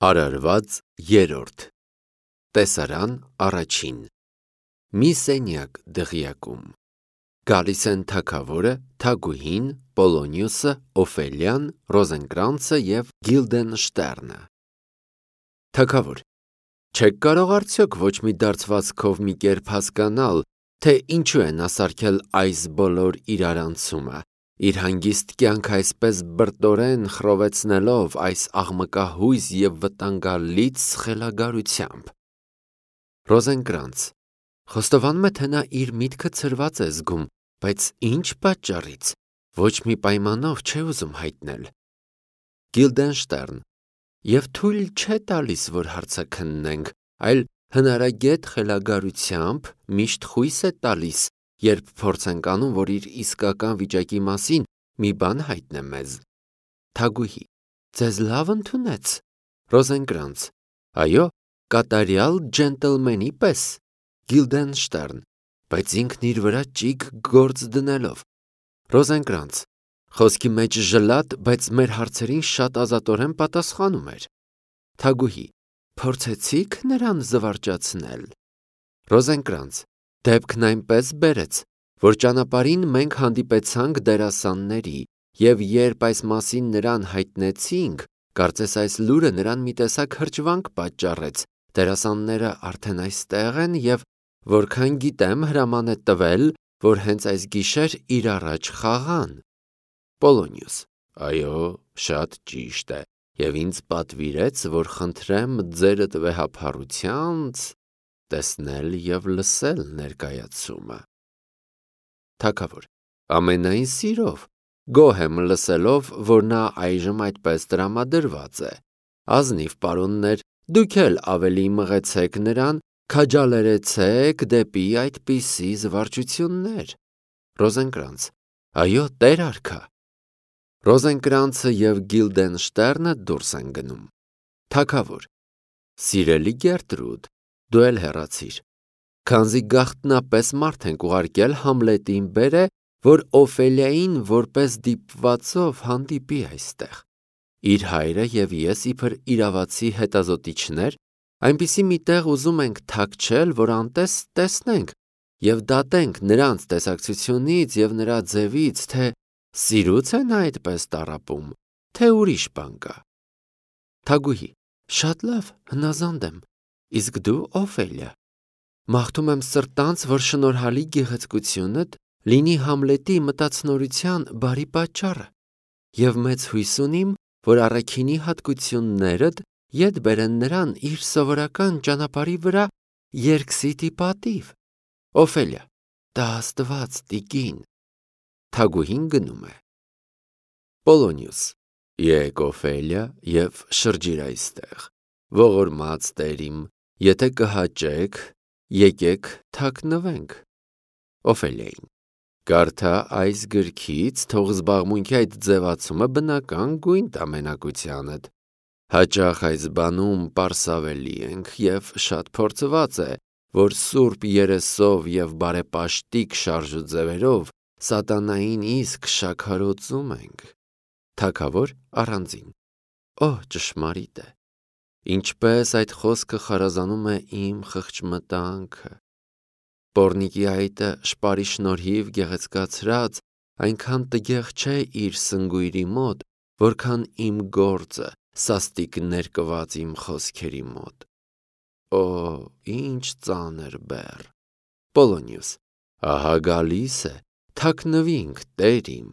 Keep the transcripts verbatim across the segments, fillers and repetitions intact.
Արարված երրորդ Տեսարան առաջին Մի սենյակ դղյակում Գալիս են թագավորը, թագուհին, Պոլոնիուսը, Օֆելիան, Ռոզենկրանցը և Գիլդենշտերնը։ Թագավոր, չեք կարող արդյոք ոչ մի դարձվածքով մի կերպ հասկանալ, թե ինչու է նա սարքել այս բոլոր իրարանցումը, իր հանգիստ կյանքը այսպես բրտորեն խռովեցնելով այս աղմկահույս և վտանգալից խելագարությամբ։ Ռոզենկրանց Խոստովանում է, թե նա իր միտքը ցրված է զգում, բայց ինչ պատճառից, ոչ մի պայմանով չէ ուզում հայտնել։ Գիլդենշտերն Եվ թույլ չէ տալիս, որ հարցը քննենք, այլ հնարագետ խելագարությամբ միշտ խույս է տալիս, երբ փորձ ենք անում, որ իր իսկական վիճակի մասին մի բան հայտնե մեզ։ Թագուհի Ձեզ լավ ընդունեց։ Ռոզենկրանց Այո, կատարյալ ջենտլմենի պես։ Գիլդենշտերն Բայց ինքն իր վրա ճիգ գործ դնելով։ Ռոզենկրանց Խոսքի մեջ ժլատ, բայց մեր հարցերին շատ ազատորեն պատասխանում էր։ Թագուհի Փորձեցի՞ք նրան զվարճացնել։ Ռոզենկրանց Դեպքն այնպես բերեց, որ ճանապարհին մենք հանդիպեցանք դերասանների, և երբ այս մասին նրան հայտնեցինք, կարծես այս լուրը նրան մի տեսակ հրճվանք պատճառեց, դերասանները արդեն այստեղ են և, որքան գիտեմ, հրաման է տվել, որ հենց այս գիշեր իր առաջ խաղան։ Պոլոնիուս Այո, շատ ճիշտ է, և ինձ պատվիրեց, որ խնդրեմ ձերդ վեհափառությանց տեսնել և լսել ներկայացումը։ Թագավոր Ամենայն սիրով, գոհ եմ լսելով, որ նա այժմ այդպես տրամադրված է։ Ազնիվ պարոններ, դուք էլ ավելի մղեցեք նրան, քաջալերեցեք դեպի այդպիսի զվարճություններ։ Ռոզենկրանց Այո, տեր արքա։ Ռոզենկրանցը և Գիլդենշտերնը դուրս են գնում։ Թագավոր Սիրելի Գերտրուդ, դու էլ հեռացիր։ Քանզի գաղտնապես մարդ ենք ուղարկել, Համլետին բեր է, որ Օֆելիային որպես դիպվածով հանդիպի այստեղ։ Իր հայրը և ես իբր իրավացի հետազոտիչներ այնպիսի մի տեղ ուզում ենք թաքչել, որ անտես տեսնենք և դատենք նրանց տեսակցությունից և նրա ձևից, թե սիրուց է նա այդպես տառապում, թե ուրիշ բան կա։ Թագուհի Շատ լավ, հնազանդ եմ, իսկ դու Օֆելիա։ Մաղթում եմ սրտանց, որ շնորհալի գեղեցկությունդ լինի Համլետի մտածնորության բարի պատճառը, և մեծ հույս ունիմ, որ առաքինի հատկություններդ ետ բերեն նրան իր սովորական ճանապարհի վրա երկսիդ ի պատիվ։ Օֆելիա Տա Աստված, տիկին։ Թագուհին գնում է։ Պոլոնիուս Եկ, Օֆելիա, և շրջիր այստեղ։ Ողորմած տերիմ, եթե կհաճեք, եկեք թաքնվենք։ Օֆելիային Կարդա այս գրքից, թող զբաղմունքի այդ ձևացումը բնական գույն տա մենակությանդ։ Հաճախ այս բանում պարսավելի ենք, և շատ փորձված է, որ սուրբ երեսով և բարեպաշտիկ շարժուձևերով սատանային իսկ շաքարոծում ենք։ Թագավոր առանձին Օ, ճշմարիտ է։ Ինչպես այդ խոսքը խարազանում է իմ խղճմտանքը։ Պոռնիկի այտը շպարի շնորհիվ գեղեցկացրած այնքան տգեղ չէ իր սնգույրի մոտ, որքան իմ գործը սաստիկ ներկված իմ խոսքերի մոտ։ Օ, ինչ ծանր բեռ։ Պոլոնիուս Ահա գալիս է, թաքնվինք, տերիմ։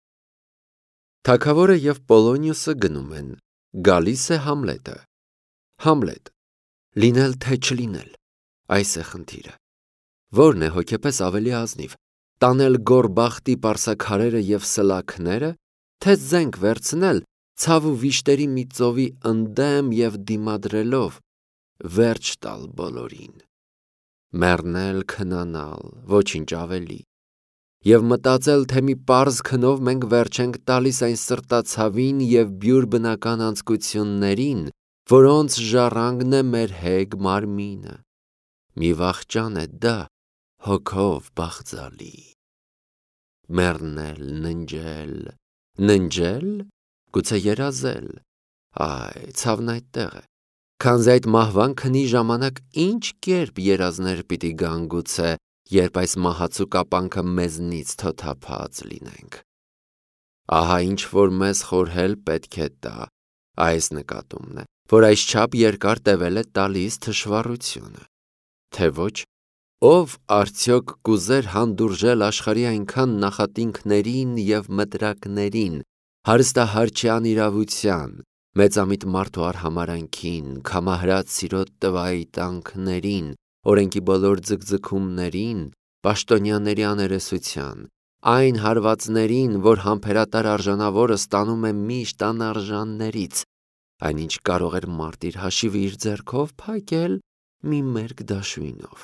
Թագավորը և Պոլոնիուսը գնում են, գալիս է Համլետը։ Համլետ Լինել թե չլինել, այս է խնդիրը։ Ո՞րն է հոգեպես ավելի ազնիվ, տանել գոռբախտի պարսաքարերը և սլաքները, թե զենք վերցնել ցավ ու վիշտերի մի ծովի ընդդեմ և դիմադրելով վերջ տալ բոլորին։ Մեռնել, քնանալ, ոչինչ ավելի։ Եվ մտածել, թե մի պարզ քնով մենք վերջ ենք տալիս այն սրտացավին և բյուր բնական անձկություններին, որոնց ժառանգն է մեր հեգ մարմինը։ Մի վախճան է դա հոգով բաղձալի։ Մեռնել, ննջել, ննջել, գուցե երազել, այ, ցավն այդտեղ է, Քանզի այդ մահվան քնի ժամանակ ինչ կերպ երազներ պիտի գան գուցե, երբ այս մահացու կապանքը մեզնից թոթափած լինենք։ Ահա ինչ որ մեզ խորհել պետք է տա, այս նկատումն է, որ այսչափ երկար տևել է տալիս թշվառությունը, թե ոչ, ով արդյոք կուզեր հանդուրժել աշխարհի այնքան նախատինքներին և մտրակներին, հարստահարչյան իրավության, մեծամիտ մարդու արհամարանքին, քամահրած սիրո տվայտանքներին, օրենքի բոլոր ձգձգումներին, պաշտոնյաների աներեսության, այն հարվածներին, որ համբերատար արժանավորը ստանում է միշտ անարժաններից, այնինչ կարող էր մարդ իր հաշիվը իր ձեռքով փակել մի մերկ դաշույնով։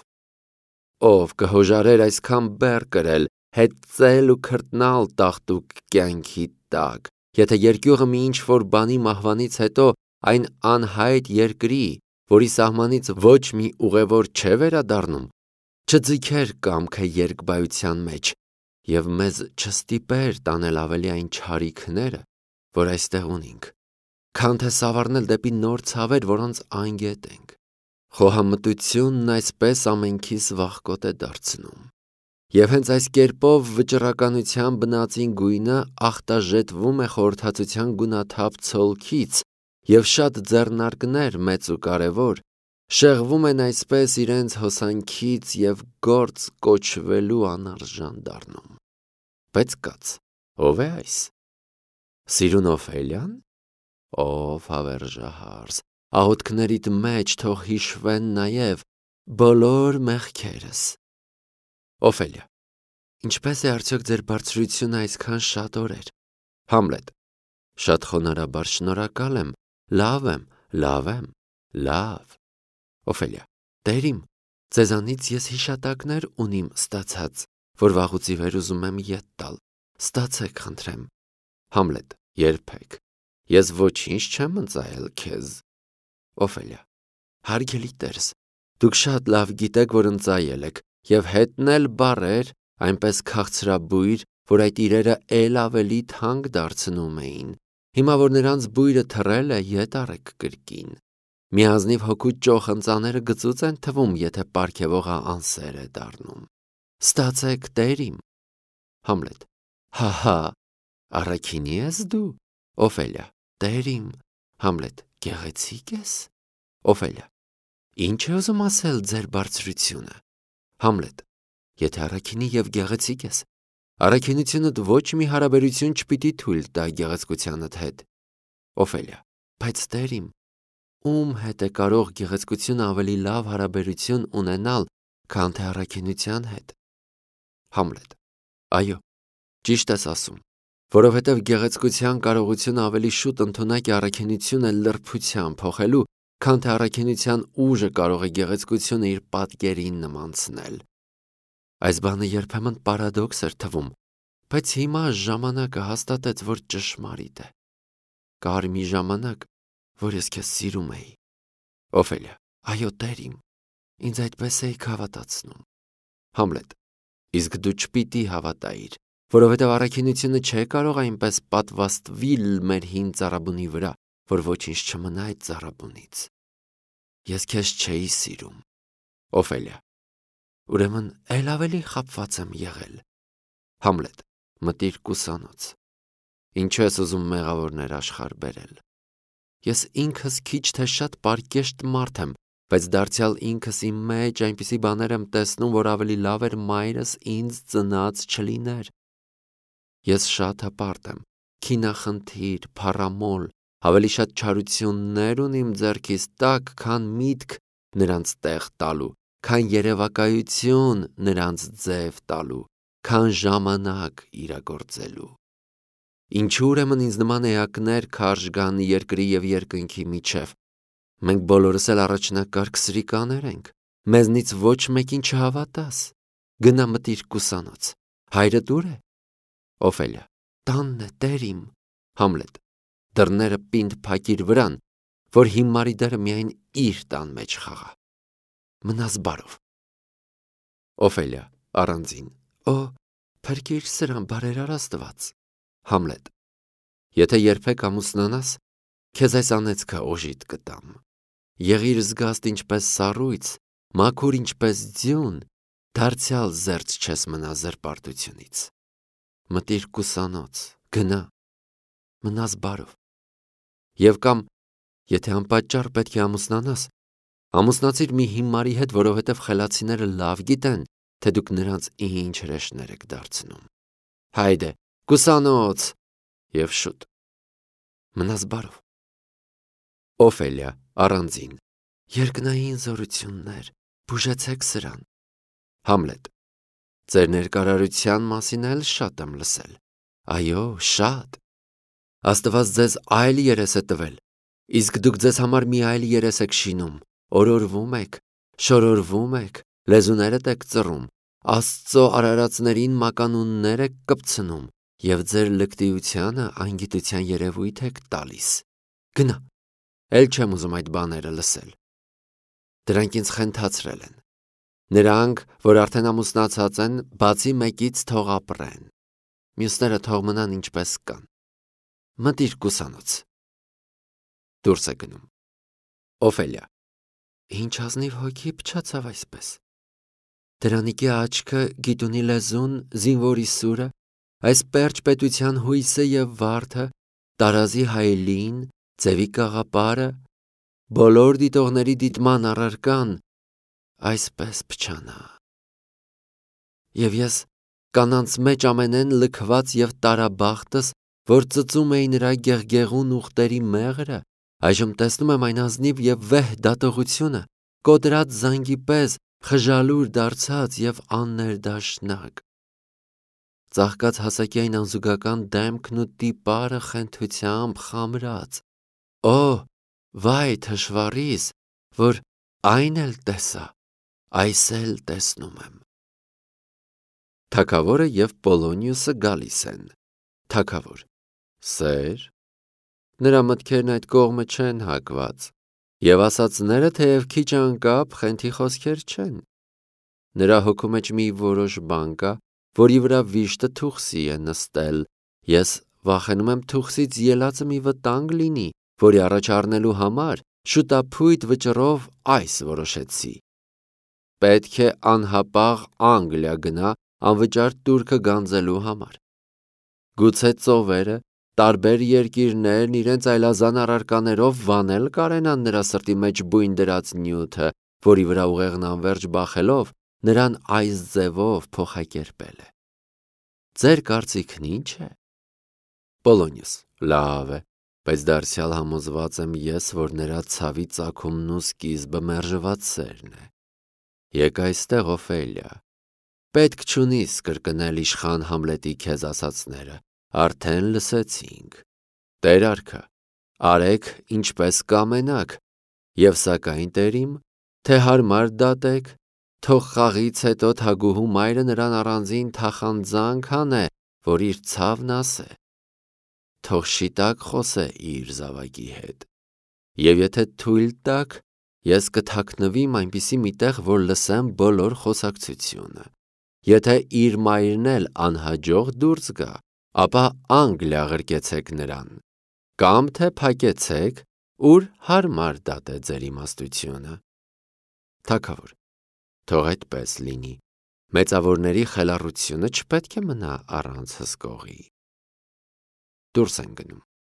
Ով կհոժարեր այսքան բեռ կրել, հեծել ու քրտնալ տաղտուկ կյանքի տակ, եթե երկյուղը մի ինչ-որ բանի մահվանից հետո այն անհայտ երկրի, որի սահմանից ոչ մի ուղևոր չէ վերադառնում, չձգեր կամքը երկբայության մեջ և մեզ չստիպեր տանել ավելի այն չարիքները, որ այստեղ ունենք, քան թե սավառնել դեպի նոր ցավեր, որոնց անգետ ենք։ Խոհամտությունն այսպես ամենքիս վախկոտ է դարձնում, և հենց այս կերպով վճռականության բնածին գույնը ախտաժետվում է խորհրդածության գունաթափ ցոլքից, և շատ ձեռնարկներ մեծ ու կարևոր շեղվում են այսպես իրենց հոսանքից և գործ կոչվելու անարժան դառնում։ Բայց կաց, ո՞վ է այս։ Սիրուն Օֆելիա՞ն։ Ով հավերժահարս, աղոթքներիդ մեջ թող հիշվեն նաև բոլոր մեղքերս։ Օֆելիա. Ինչպե՞ս է արդյոք ձեր բարձրությունը այսքան շատ օրեր։ Համլետ. Շատ խոնարհաբար շնորհակալ եմ, լավ եմ, լավ եմ, լավ։ Օֆելիա. Տեր իմ, ձեզանից ես հիշատակներ ունիմ ստացած, որ վաղուց ի վեր ուզում եմ ետ տալ, ստացեք խնդրեմ։ Համլետ. Երբեք, ես ոչինչ չեմ ընծայել քեզ։ Օֆելիա. Հարգելի տերս, դուք շատ լավ գիտեք, որ ընծայել եք, և հետն էլ բառեր, այնպես քաղցրաբույր, որ այդ իրերը էլ ավելի թանկ դարձնում էին, հիմա որ նրանց բույրը թռել է, ետ առեք կրկին։ Մի ազնիվ հոգու ճոխ ընծաները գծուծ են թվում, եթե պարգևողը անսեր է դառնում։ Ստացեք տեր իմ։ Համլետ. Հահա, առաքինի ես դու։ Օֆելիա. Տեր իմ։ Համլետ. Գեղեցիկ ես։ Օֆելիա. Ինչ է ուզում ասել ձեր բարձրությունը։ Համլետ. Եթե առաքինի և գեղեցիկ ես, առաքինությունդ ոչ մի հարաբերություն չպիտի թույլ տա գեղեցկությանդ հետ։ Օֆելիա. Բայց տեր իմ, ում հետ է կարող գեղեցկությունը ավելի լավ հարաբերություն ունենալ, քան թե առաքինության հետ։ Համլետ. Այո, ճիշտ ես ասում, որովհետև գեղեցկության կարողությունը ավելի շուտ ընդունակ է առաքինությունը լրբության փոխելու, քան թե առաքինության ուժը կարող է գեղեցկությունը իր պատկերին նմանցնել։ Այս բանը երբեմն պարադոքս էր թվում, բայց հիմա ժամանակը հաստատեց, որ ճշմարիտ է։ Կար մի ժամանակ, որ ես քեզ սիրում էի։ Օֆելիա. Այո, տեր իմ, ինձ այդպես էիք հավատացնում։ Համլետ. Իսկ դու չպիտի հավատայիր, որովհետև առաքինությունը չէ կարող այնպես պատվաստվիլ մեր հին ծառաբունի վրա, որ ոչինչ չմնա այդ ծառաբունից։ Ես քեզ չէի սիրում։ Օֆելիա. Ուրեմն էլ ավելի խաբված եմ եղել։ Համլետ. Մտիր կուսանոց։ Ինչու ես ուզում մեղավորներ աշխարհ բերել։ Ես ինքս քիչ թե շատ պարկեշտ մարդ եմ, բայց դարձյալ ինքս իմ մեջ այնպիսի բաներ եմ տեսնում, որ ավելի լավ էր մայրս ինձ ծնած չլիներ։ Ես շատ հպարտ եմ, քինախնդիր, փառամոլ, ավելի շատ չարություններ ունիմ ձեռքիս տակ, քան միտք նրանց տեղ տալու, քան երևակայություն նրանց ձև տալու, քան ժամանակ իրագործելու։ Ինչու ուրեմն ինձ նման էակներ քարշ գան երկրի և երկնքի միջև։ Մենք բոլորս էլ առաջնակարգ սրիկաներ ենք, մեզնից ոչ մեկին չհավատաս։ Գնա մտիր կուսանոց։ Հայրդ ուր է։ Օֆելիա. Տանն է, տեր իմ։ Համլետ. Դռները պինդ փակիր վրան, որ հիմարի դերը միայն իր տան մեջ խաղա։ Մնաս բարով։ Օֆելիա առանձին. Օ, փրկիր սրան, բարերար Աստված։ Համլետ. Եթե երբեք ամուսնանաս, քեզ այս անեծքը օժիտ կտամ։ եղիր զգաստ ինչպես սառույց, մաքուր ինչպես ձյուն, դարձյալ զերծ չես մնա զրպարտությունից։ Մտիր կուսանոց, գնա, մնաս բարով։ Եվ կամ, եթե անպատճառ պետք է ամուսնանաս, ամուսնացիր մի հիմարի հետ, որովհետև խելացիները լավ գիտեն, թե դուք նրանց ինչ հրեշներ եք դարձնում։ Հայդե, կուսանոց, և շուտ։ Մնաս բարով։ Օֆելիա, առանձին, երկնային զորություններ, բուժեցեք սրան։ Համլետ, ձեր ներկարարության մասին էլ շատ եմ լսել։ Այո, շատ։ Աստված ձեզ այլ երես է տվել, իսկ դուք ձեզ համար մի այլ երես եք շինում, օրորվում եք, շորորվում եք, լեզուներդ եք ծռում, Աստծո արարածներին մականուններ եք կպցնում և ձեր լկտիությանը անգիտության երևույթ եք տալիս։ Գնա, էլ չեմ ուզում այդ բաները լսել։ Դրանք ինձ խենթացրել են։ Նրանք, որ արդեն ամուսնացած են, բացի մեկից թող ապրեն։ Մյուսները թող մնան ինչպես կան։ Մտիր կուսանոց։ Դուրս է գնում։ Օֆելիա, ինչ ազնիվ հոգի փչացավ այսպես։ Դրանիկի աչքը, գիտունի լեզուն, զինվորի սուրը, այս պերճ պետության հույսը և վարդը, տարազի հայելին, ձևի կաղապարը, բոլոր դիտողների դիտման առարկան, այսպես փչանա։ Եվ ես կանանց մեջ ամենեն լքված և տարաբախտս, որ ծծում էի նրա գեղգեղուն ուղտերի մեղրը, այժմ տեսնում եմ այն ազնիվ և վեհ դատողությունը, կոտրած զանգի պես, խժալուր դարձած և աններդաշնակ։ Ծաղկած հասակի այն անզուգական դեմքն ու տիպարը խենթությամբ խամրած։ Օ, վայ թշվառիս, որ այն էլ տեսա, այս էլ տեսնում եմ։ Թագավորը և Պոլոնիուսը գալիս են։ Թագավոր. Սեր, նրա մտքերն այդ կողմը չեն հակված, և ասածները թեև քիչ անկապ խենթի խոսքեր չեն։ Նրա հոգու մեջ մի որոշ բան կա, որի վրա վիշտը թուխսի է նստել, ես վախենում եմ թուխսից ելածը մի վտանգ լինի, որի առաջ առնելու համար շուտափույթ վճռով այս որոշեցի. պետք է անհապաղ Անգլիա գնա անվճար տուրքը գանձելու համար։ Գուցե ծովերը, տարբեր երկիրներն իրենց այլազան առարկաներով վանել կարենան նրա սրտի մեջ բույն դրած նյութը, որի վրա ուղեղն անվերջ բախելով, նրան այս ձևով փոխակերպել է։ Ձեր կարծիքն ի՞նչ է։ Պոլոնիուս. Լավ է, բայց դարձյալ համոզված եմ ես, որ նրա ցավի ծագումն ու սկիզբը մերժված սերն է։ Եկ այստեղ, Օֆելիա, պետք չունիս կրկնել իշխան Համլետի քեզ ասածները, արդեն լսեցինք։ Տեր արքա, արեք ինչպես կամենաք, և սակայն տերիմ, թե հարմար դատեք, թող խաղից հետո թագուհու մայրը նրան առանձին թախանձանք անե, որ իր ցավն ասե։ Թող շիտակ խոսե իր զավակի հետ։ Եվ եթե թույլ տաք, ես կթաքնվիմ այնպիսի մի տեղ, որ լսեմ բոլոր խոսակցությունը։ Եթե իր մայրն էլ անհաջող դուրս գա, ապա Անգլիա ղրկեցեք նրան, կամ թե փակեցեք, ուր հարմար դատե ձեր իմաստությունը։ Թագավոր. Թող այդպես լինի։ Մեծավորների խելառությունը չպետք է մնա առանց հսկողի։ Դուրս են գնում։